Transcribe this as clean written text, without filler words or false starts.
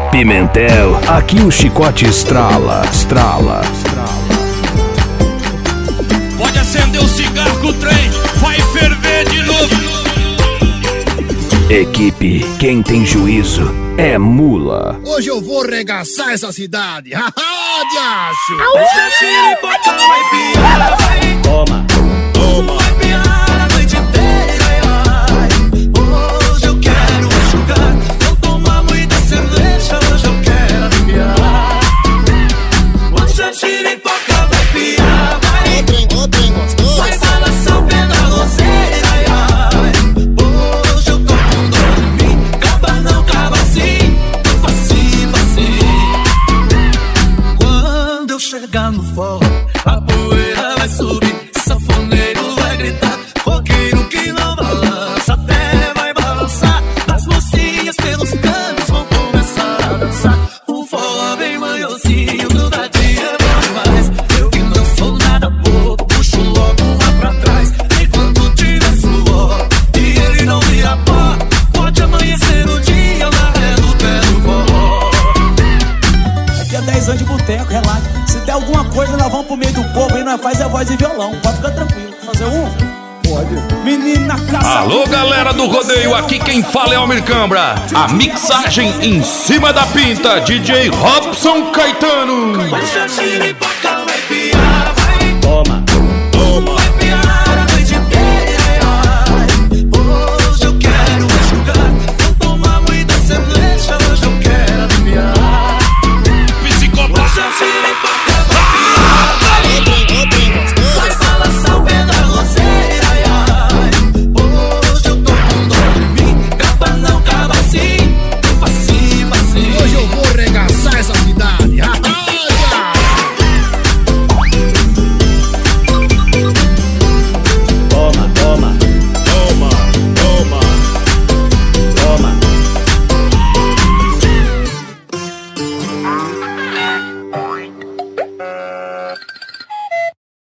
Pimentel, aqui o chicote estrala, estrala, estrala. Pode acender o cigarro que o trem vai ferver de novo. Equipe, quem tem juízo é mula. Hoje eu vou regaçar essa cidade. Haha, diacho! Toma, toma. Vai piar a noite inteira. Hoje eu quero enxugar. Não tomar muita cerveja, hoje eu quero arrepiar. Hoje a giripoca vai piar, vai. O trem gostoso. Vai balançar o pé da roseira. Hoje eu tô com dor em mim. Caba não, caba sim. Facinho, facinho. Quando eu chegar no forró, a poeira vai subir. Sanfoneiro vai gritar, roqueiro que não balança, até vai balançar. As mocinhas pelos cantos vão começar a dançar. O forró bem manhozinho, grudadinho é bom demais. Eu que não sou nada bobo, puxo logo lá pra trás. Enquanto tiver suor e ele não vira pó, pode amanhecer o dia na ré do pé do forró. Aqui é 10 anos de boteco, relaxa. Se der alguma coisa, nós vamos pro meio do povo e nós faz a voz e violão. Pode ficar tranquilo. Fazer um? Pode. Menina caça. Alô, galera do rodeio, aqui quem fala é Almir Cambra. A mixagem em cima da pinta, DJ Robson Caetano. Hoje a giripoca